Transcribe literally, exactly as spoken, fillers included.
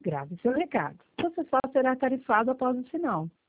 Grave seu recado. Você só será tarifado após o sinal.